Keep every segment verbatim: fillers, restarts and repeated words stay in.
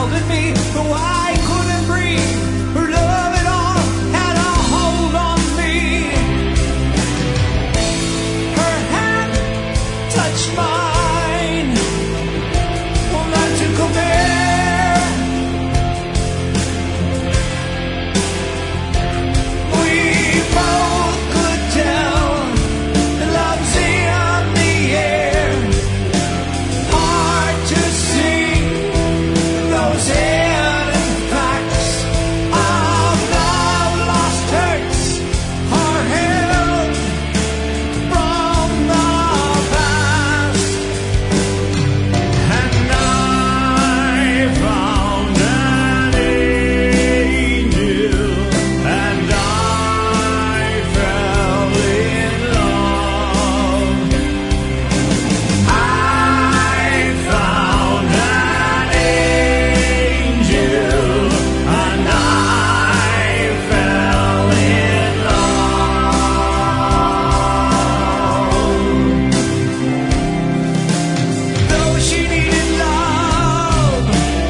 held in me, though I couldn't breathe. Her love it all had a hold on me. Her hand touched mine, well, not to compare. We both could tell that love's in the air. Hard to see those hidden facts of love lost hurts are held from the past. And I found an angel, and I fell in love. I found an angel, and I fell in love. Though she needed love,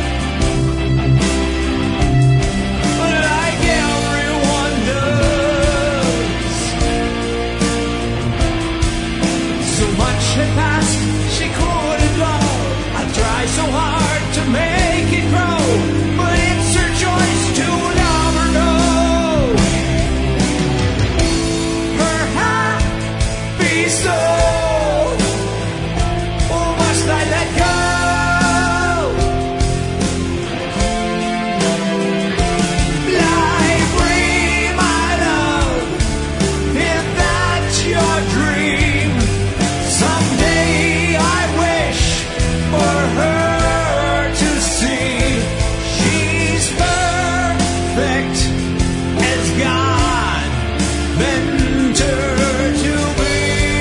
but like everyone does, so much had passed, she couldn't love. I tried so hard to make it grow, but it's her choice to never know. Her happy soul, oh, must I let go? Library, my love, if that's your dream, someday I wish for her to see she's perfect as God meant her to be.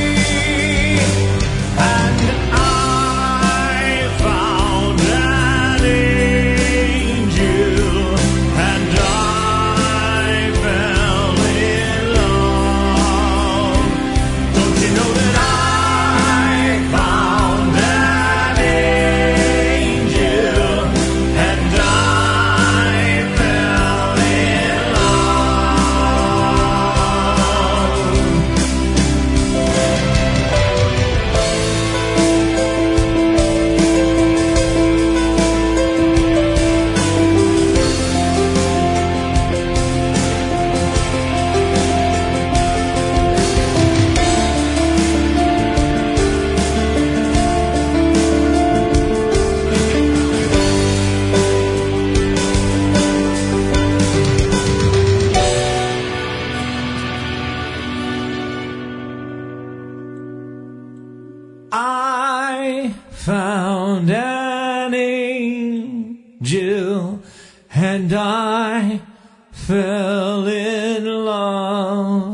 And I found an angel, and I fell in love. Don't you know that I found an angel, and I fell in I found an angel, and I fell in love.